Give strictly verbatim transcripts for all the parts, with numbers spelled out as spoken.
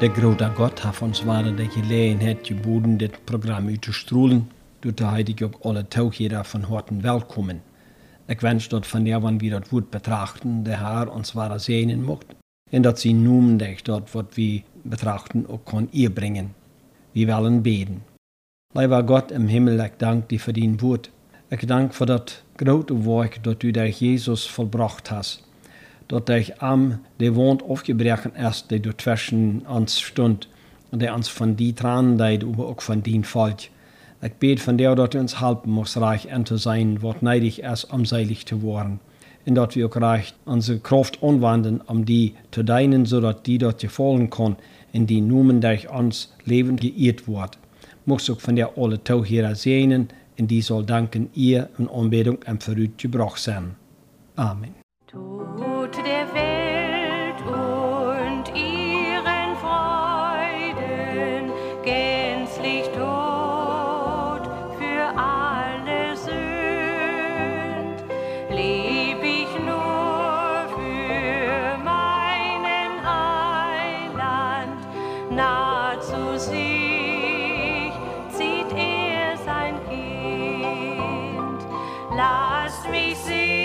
De grote God heeft ons waren de gelegenheid geboden dit programma uit te stroelen. Doet de heide ik ook alle toegeven van harten welkom. Ik wens dat vandaag, wanneer we dat woord betrachten, de Heer ons ware zegenen mocht. En dat ze noemendig dat wat we betrachten ook kan inbrengen. We willen beden. Lieve God im Himmel, ik dank die voor die woord. Ik dank voor dat grote werk dat u door Jezus volbracht hast. Dat hij am de wond afgebroken is, die door tussen ons stond. En die ons van die tranen deed, maar ook van die volk. Ik bid van jou dat u ons helpen mocht rijk en te zijn, wat neidig is om zeilig te worden. En dat we ook rijk onze kracht aanwenden om die te dienen, zodat die dat je volgen kan en die noemen durch ons leven geëerd wordt. Mocht ook van jou alle toegeven zegenen en die zal danken ihr een aanbidding en voor u gebracht zijn. Amen. Tut der Welt und ihren Freuden gänzlich tot für alle Sünd. Leb ich nur für meinen Heiland, nah zu sich zieht er sein Kind. Lasst mich sehen,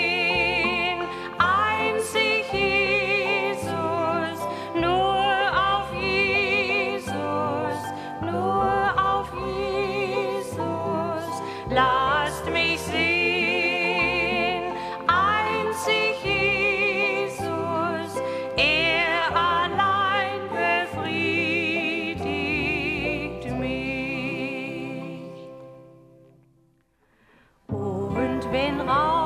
lasst mich sehen, einzig Jesus, er allein befriedigt mich. Und wenn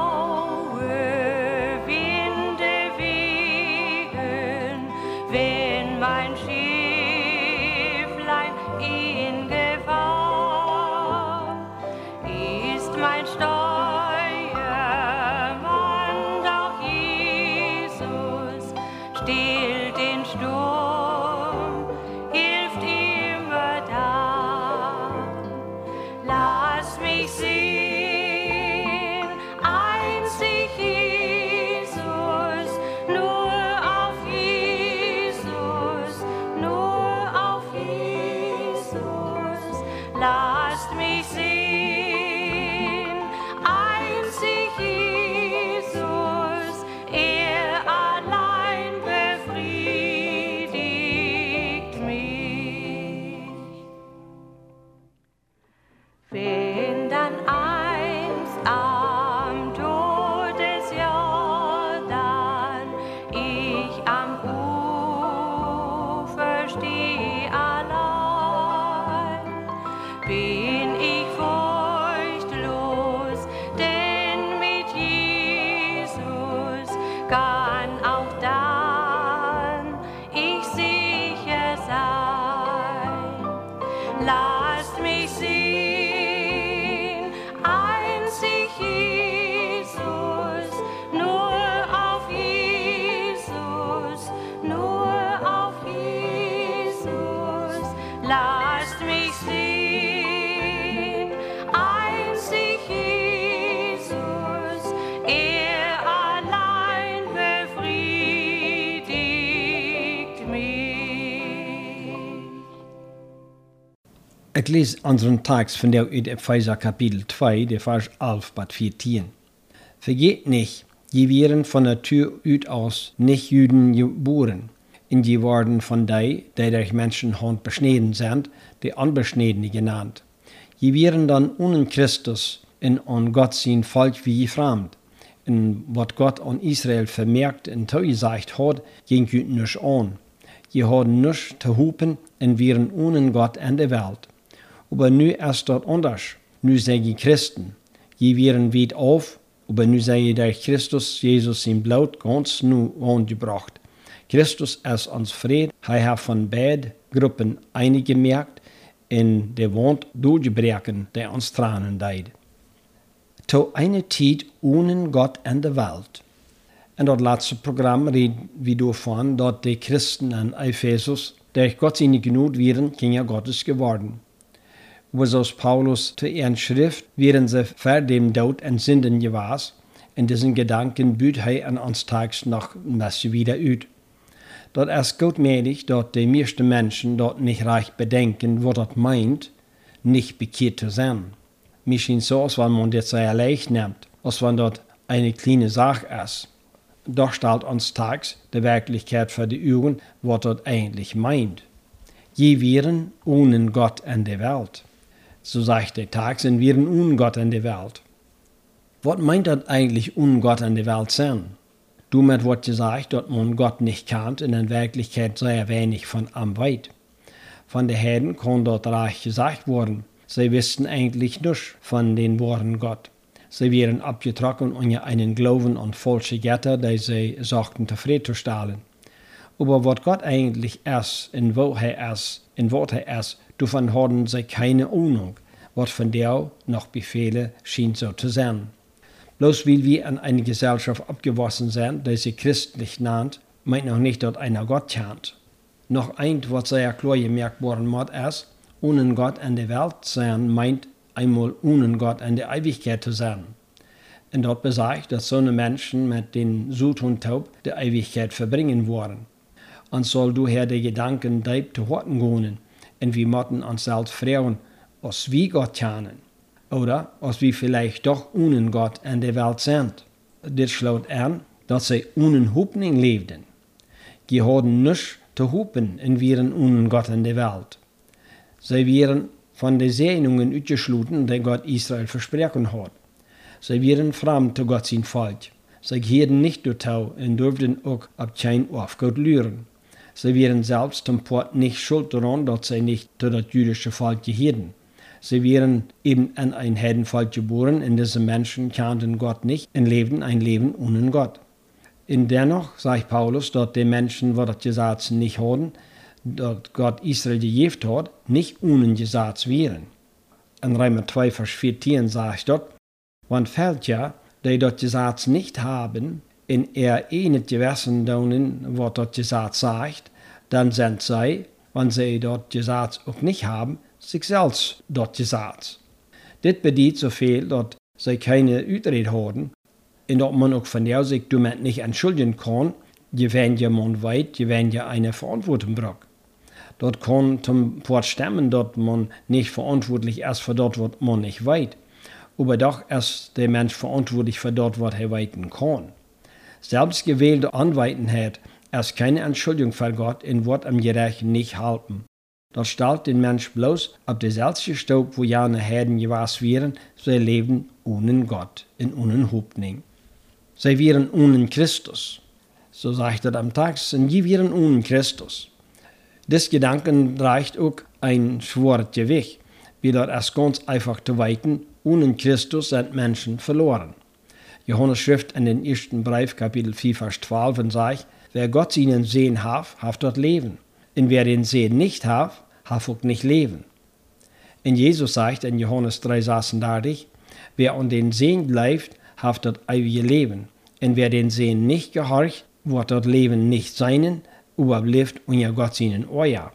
raue Winde wehen, wenn mein Schifflein in Gefahr, mein Steuermann, doch Jesus stillt den Sturm, hilft immer da. Lass mich sehen, einzig Jesus, nur auf Jesus, nur auf Jesus. Lasst mich sehen, wenn dann einst am Todesjordan ich am Ufer steh allein, bin ich furchtlos, denn mit Jesus kann auch dann ich sicher sein. Lasst mich sehen, einzig Jesus, nur auf Jesus, nur auf Jesus. Lasst mich sehen, einzig Jesus, er allein befriedigt mich. Ik lees unseren Text von der uit Epheser Kapitel zwei, der Vers elf bis vierzehn. Vergeet nicht, je wären von Natur uit aus nicht Juden geboren, und je worden von die, die durch Menschenhand beschneden sind, die Unbeschnedene genannt. Je wären dann ohne Christus in an Gott sein Volk wie fremd. Und was Gott an Israel vermerkt und zugesagt hat, ging jüt nicht an. Je hadden nichts zu hopen und wären ohne Gott in der Welt. Aber nu ist das anders. Nu sind je Christen. Je wären weit auf, aber nu sei je durch Christus Jesus sein Blut ganz nu angebracht. Christus ist uns Fried. Er hat von beiden Gruppen einig gemerkt in der Wand durchbrechen, der uns tranen deed. Zu einer Zeit ohne Gott in der Welt. In dat laatste programma reden we davon, dat de Christen in Ephesus durch Gott seine Gnade wären Kinder Gottes geworden. Aber zoals Paulus zu ihren Schrift wären sie vor dem Tod in Sünden gewesen, in diesen Gedanken büht er an uns tags noch ein bisschen wieder uit. dat es gut möglich, dat die meisten Menschen dort nicht recht bedenken, was das meint, nicht bekehrt zu sein. Mir schien so, als wenn man das sehr leicht nimmt, als wenn das eine kleine Sache ist. Doch stellt uns tags die Wirklichkeit vor die Augen, was das eigentlich meint. Je wären ohne Gott in der Welt. So sagt der Tag, sind wir ohne Gott in der Welt. Was meint das eigentlich ohne Gott in der Welt sein? Damit wird gesagt, dass man Gott nicht kennt und in Wirklichkeit sehr wenig von ihm weiß. Von den Heiden kann dort reich gesagt worden, sie wussten eigentlich nichts von den Worten Gott. Sie wären abgetrocknet unter einen Glauben an falsche Götter, die sie suchten zufriedenzustellen. Aber was Gott eigentlich ist, und wo er ist, und was er ist, davon hatten sie keine Ahnung, was von der noch Befehle schien so zu sein. Bloß weil wir in eine Gesellschaft abgewaschen sind, die sie christlich nennt, meint noch nicht, dass einer Gott kennt. Noch eins, was sehr klar gemerkt worden ist, ohne Gott in der Welt sein, meint einmal ohne Gott in der Ewigkeit zu sein. Und dort besagt, dass so eine Menschen mit den Sud und Taub die Ewigkeit verbringen wollen. Und soll du her die Gedanken deib zu horten gehen, und wir motten uns selbst fragen, was wir Gott kennen. Oder als wir vielleicht doch ohne Gott in der Welt sind. Dit schloot an, dass sie ohne Hoffnung lebten. Sie hatten nichts zu hoffen und wären ohne Gott in der Welt. Sie wären von den Segnungen ausgeschlossen, die Gott Israel versprochen hat. Sie wären fremd zu Gott sein Volk. Sie gehörten nicht dazu und durften auch ab kein Aufgott lernen. Sie wären selbst zum Port nicht schuld daran, dass sie nicht zu das jüdische Volk gehörten. Sie wären eben in ein Heidenvolk geboren, und diese Menschen kannten Gott nicht und lebten ein Leben ohne Gott. Und dennoch sagt Paulus, dass die Menschen, die das Gesetz nicht hatten, dass Gott Israel gegeben hat, nicht ohne Gesetz wären. In Römer zwei, Vers vierzehn sagt dort, wann fällt ja, die das Gesetz nicht haben, in er eh nicht gewissen tun, was das Gesetz sagt, dann sind sie, wenn sie das Gesetz auch nicht haben, sich selbst das Gesetz. Dit bedeutet so viel, dass sie keine Ausrede haben, und dass man auch von der sich damit nicht entschuldigen kann, je wenn jemand weit, je wenn ja eine Verantwortung braucht. Dort kann zum Wort stimmen, dass man nicht verantwortlich ist für das, was man nicht weiß. Aber doch ist der Mensch verantwortlich für das, was er weiten kann. Selbstgewählte Anweitenheit ist keine Entschuldigung für Gott und wird am Gericht nicht halten. Das stellt den Mensch bloß auf der selbst Staub, wo ja eine Herden gewesen wären, sie leben ohne Gott und ohne Hoffnung. Sie wären ohne Christus. So sagt er am Tag, und sie wären ohne Christus. Das Gedanken reicht auch ein schweres Gewicht, wie das ist ganz einfach zu weiten, ohne Christus sind Menschen verloren. Johannes schrift in den ersten Brief, Kapitel vier, Vers zwölf, und sagt, wer Gott ihnen sehen hat, hat dort Leben. Und wer den Sehen nicht hat, hat auch nicht Leben. Und Jesus sagt in Johannes drei, sechsunddreißig, wer an den Sehen bleibt, hat dort ewige Leben. Und wer den Sehen nicht gehorcht, wird dort Leben nicht sein, aber bleibt unter Gott ihnen euer.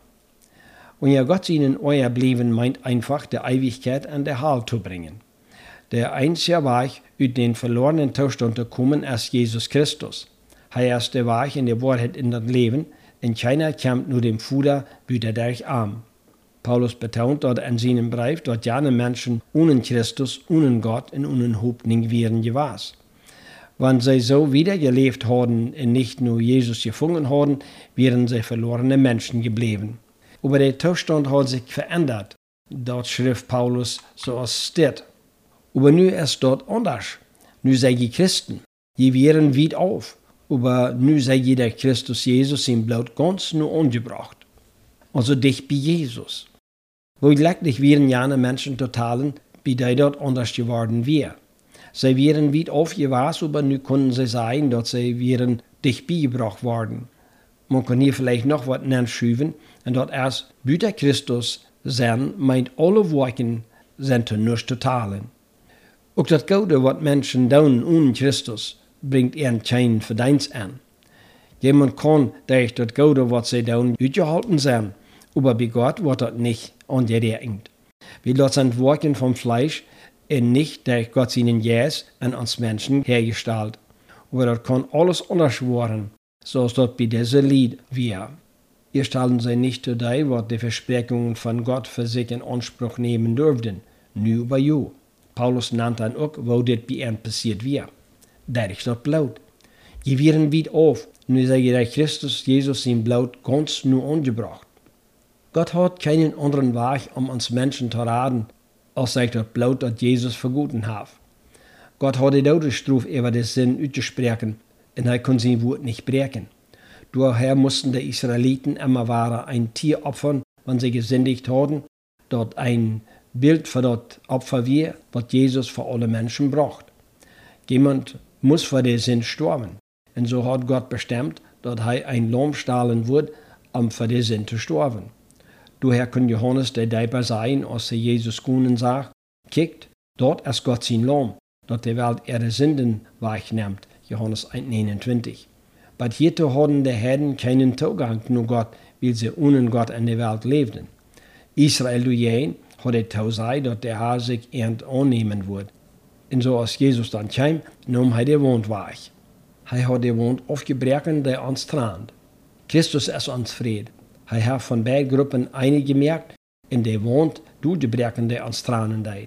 Unter Gott ihnen euer bleiben meint einfach, der Ewigkeit an der Heil zu bringen. Der einzige Weg, aus den verlorenen Zustand zu kommen, ist Jesus Christus. Er ist der Weg in der Wahrheit in das Leben, und keiner kommt nur dem Vater wieder durch Arm. Paulus betont dort in seinem Brief, dass jene Menschen ohne Christus, ohne Gott und ohne Hoffnung wären gewesen. Wenn sie so wiedergelebt haben und nicht nur Jesus gefunden haben, wären sie verlorene Menschen geblieben. Aber der Zustand hat sich verändert. Dort schrift Paulus, so es steht. Aber nu ist dort anders. Nu sei die Christen, die wären weit auf. Aber nu sei jeder Christus Jesus im Blut ganz nur angebracht. Also dicht bei Jesus. Wo gleich wären jene Menschen totalen, wie die dort anders geworden wären. Sie wären weit aufgewachsen, aber nu konnten sie sagen, dass sie wären dicht beigebracht worden. Man kann hier vielleicht noch was nachschieben, und dort erst Büter Christus sein, meint alle Worte sind nicht totalen. Auch das Gute, was Menschen tun ohne Christus, bringt ihnen keinen Verdienst an. Jemand kann durch das Gute, was sie tun, ausgehalten sein, aber bei Gott wird das nicht angerechnet. Weil das sind Worte vom Fleisch und nicht durch Gott seinen Geist an uns Menschen hergestellt. Aber das kann alles anders werden. zoals dat bij deze Lied weer. Eerst hadden zij niet today wat de versprechungen van Gott für sich in Anspruch nehmen durften. Nu bij jou. Paulus nannt dan ook wo dit bij hen passiert weer. Dat is dat bloed. Je wieren weit auf, nu zeg je dat Christus Jesus zijn bloed ganz nu angebracht. Gott hat keinen anderen Weg, um uns Menschen zu raden, als durch das Blut, das Jesus verguten hat. Gott hat die Todesstrafe über den Sinn ausgesprochen, und er konnte sein Wort nicht brechen. Daher mussten die Israeliten immer wieder ein Tier opfern, wenn sie gesündigt hatten, dort ein Bild für das Opfer war, was Jesus für alle Menschen braucht. Jemand muss für den Sinn sterben. Und so hat Gott bestimmt, dass er ein Lamm stahlen wird, um für den Sinn zu sterben. Daher kann Johannes der Deiber sein, als er Jesus kunden sagt, kijkt, dort ist Gott sein Lamm, dat die Welt ihre Sünden wegnimmt. Johannes eins neunundzwanzig. Aber hierzu hatten die Heiden keinen Zugang zu Gott, weil sie ohne Gott in der Welt lebten. Israel dagegen hatte Tausei, dass der Herr sich ernt annehmen würde. Und so als Jesus dann kam, nahm er den Wund weg. Er hat den Wund aufgebrochen, der uns trennt. Christus ist uns Fried. Er hat von beiden Gruppen eine gemerkt, in der Wund durchgebrochen, der uns trennen deed.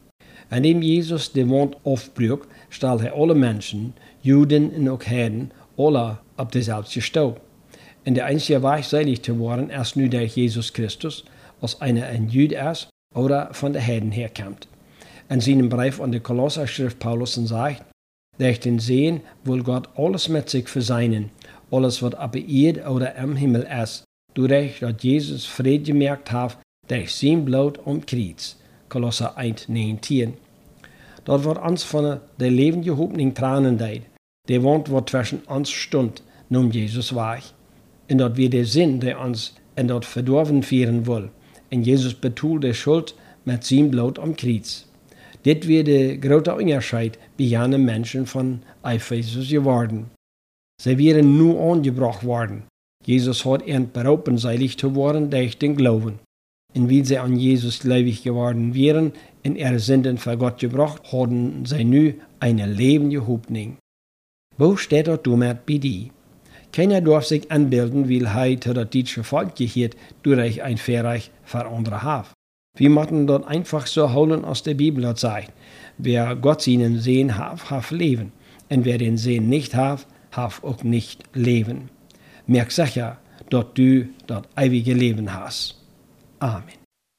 Indem Jesus den Wund aufbrach, stellte er alle Menschen, Juden und auch Heiden, alle auf derselben Stau. Und der einzige Weg, selig zu werden, ist nur durch Jesus Christus, als einer ein Jude ist oder von der Heiden herkommt. In seinem Brief an die Kolosser schrift Paulus und sagt, durch den Sehen will Gott alles mit sich verseinen, alles was auf der Erde oder im Himmel ist, dadurch, dass Jesus Fried gemerkt hat, durch sein Blut am Kreuz. Kolosser eins neunzehn. Dort wird uns von der lebende Hoffnung tranen deed. Der Wand, wo zwischen uns stund, nun Jesus weg. Und dort wir der Sinn, der uns in dort verdorven führen will. Und Jesus betult der Schuld mit seinem Blut am Kreuz. Dit wird der große Unterschied bei jenen Menschen von Ephesus geworden. Sie wären nur angebracht worden. Jesus hat ihnen berufen, selig zu werden durch den Glauben. Und wie sie an Jesus gläubig geworden wären, in ihre Sünden vor Gott gebracht, hatten sie nu eine lebende Hoffnung. Wo steht das damit bei dir? Keiner darf sich anbilden, weil er zu das deutsche Volk gehört, durch ein Verreich für andere hat. Wir müssen dort einfach so holen, als die Bibel dort sagt. Wer Gott seinen Sehen hat, hat Leben. Und wer den Sehen nicht hat, hat auch nicht Leben. Merk sicher, dass du das ewige Leben hast. Amen.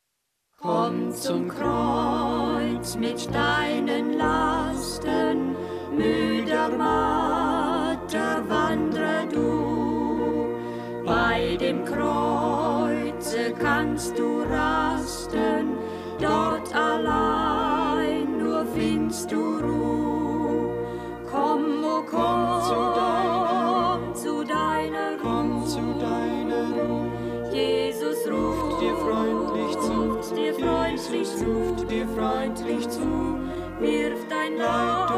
Komm zum Kreuz mit deinen Lasten, müder, matter wandre du. Bei dem Kreuze kannst du rasten, dort allein nur findest du Ruhe. Komm, oh komm, zu deiner, zu deiner Ruhe. Komm zu deiner Ruhe. Jesus ruft dir freundlich zu, ruft dir freundlich zu, ruft dir freundlich zu, wirf dein Leid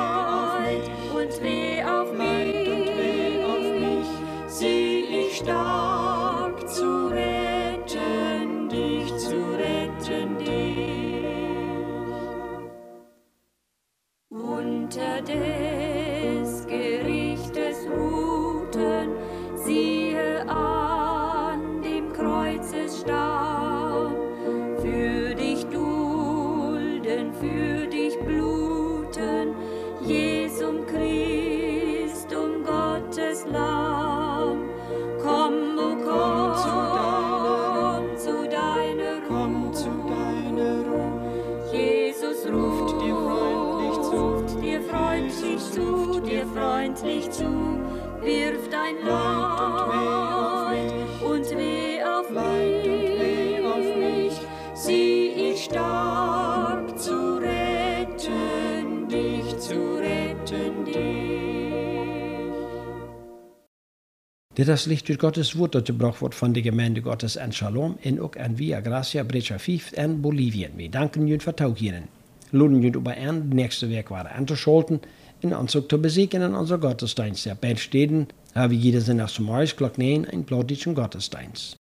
und weh auf mich, und weh auf mich, sieh ich stark zu retten dich, zu retten dich. Unter des Gerichtes ruhten, siehe an dem Kreuzesstamm, für dich dulden, für dich bluten, Jesum Christum Gottes Lamm. Komm, o komm, komm zu deiner Ruhe, komm zu deiner Ruhe. Jesus ruft dir freundlich zu, ruft dir freundlich zu, ruft dir freundlich zu, wirf dein Leid und weh auf mich, und weh auf mich, sieh ich stark zu retten dich, zu retten dich. Dit is licht uit Gottes woord dat gebracht wordt van de gemeente Gottes en Shalom en ook aan Via Gracia, Breccia vijf en Bolivien. We danken jullie voor het toegeven. Loden jullie op aan de nächste week waren aan te schalten en ons ook te bezieken in onze Gottesdienst. Ja, beide steden hebben we jeder zijn als morgens klok negen een plaatje Gottesdienst.